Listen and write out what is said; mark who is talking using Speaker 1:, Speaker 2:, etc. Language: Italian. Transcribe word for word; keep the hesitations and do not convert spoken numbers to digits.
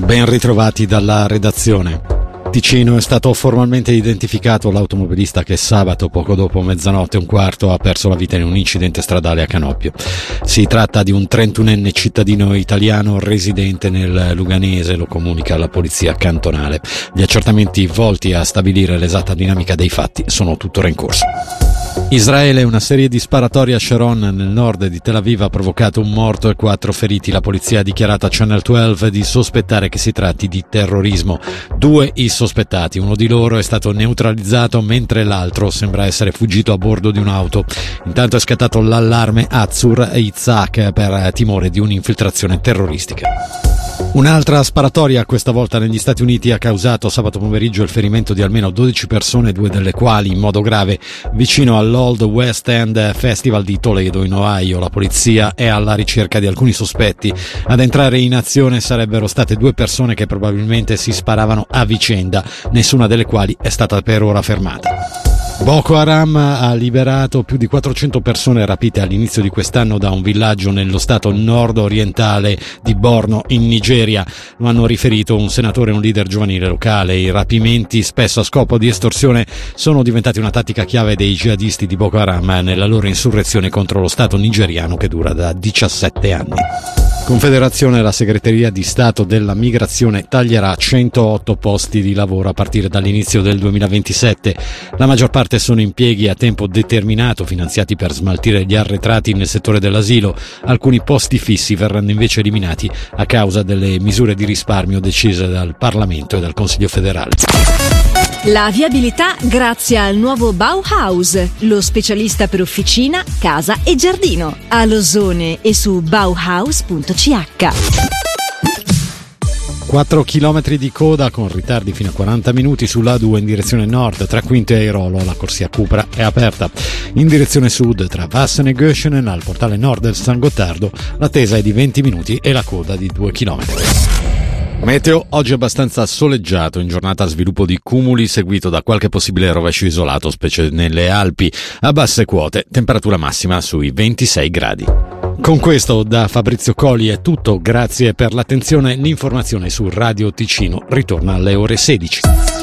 Speaker 1: Ben ritrovati dalla redazione. Ticino è stato formalmente identificato l'automobilista che sabato, poco dopo mezzanotte e un quarto, ha perso la vita in un incidente stradale a Canobbio. Si tratta di un trentunenne cittadino italiano residente nel Luganese, lo comunica la polizia cantonale. Gli accertamenti volti a stabilire l'esatta dinamica dei fatti sono tuttora in corso. Israele, una serie di sparatorie a Sharon nel nord di Tel Aviv ha provocato un morto e quattro feriti. La polizia ha dichiarato a Channel dodici di sospettare che si tratti di terrorismo. Due i sospettati, uno di loro è stato neutralizzato mentre l'altro sembra essere fuggito a bordo di un'auto. Intanto è scattato l'allarme Azzur e Itzhak per timore di un'infiltrazione terroristica. Un'altra sparatoria, questa volta negli Stati Uniti, ha causato sabato pomeriggio il ferimento di almeno dodici persone, due delle quali in modo grave, vicino all'Old West End Festival di Toledo, in Ohio. La polizia è alla ricerca di alcuni sospetti. Ad entrare in azione sarebbero state due persone che probabilmente si sparavano a vicenda, nessuna delle quali è stata per ora fermata. Boko Haram ha liberato più di quattrocento persone rapite all'inizio di quest'anno da un villaggio nello stato nord-orientale di Borno, in Nigeria. Lo hanno riferito un senatore e un leader giovanile locale. I rapimenti, spesso a scopo di estorsione, sono diventati una tattica chiave dei jihadisti di Boko Haram nella loro insurrezione contro lo stato nigeriano che dura da diciassette anni. Confederazione, la segreteria di Stato della Migrazione taglierà centootto posti di lavoro a partire dall'inizio del duemilaventisette. La maggior parte sono impieghi a tempo determinato finanziati per smaltire gli arretrati nel settore dell'asilo. Alcuni posti fissi verranno invece eliminati a causa delle misure di risparmio decise dal Parlamento e dal Consiglio federale.
Speaker 2: La viabilità grazie al nuovo Bauhaus, lo specialista per officina, casa e giardino. A Losone e su bauhaus punto c h.
Speaker 1: quattro chilometri di coda con ritardi fino a quaranta minuti sull'A due in direzione nord tra Quinto e Airolo. La corsia Cupra è aperta. In direzione sud tra Vassen e Göschenen al portale nord del San Gottardo l'attesa è di venti minuti e la coda di due chilometri. Meteo, oggi abbastanza soleggiato, in giornata sviluppo di cumuli seguito da qualche possibile rovescio isolato, specie nelle Alpi, a basse quote, temperatura massima sui ventisei gradi. Con questo da Fabrizio Coli è tutto, grazie per l'attenzione. L'informazione su Radio Ticino ritorna alle ore sedici.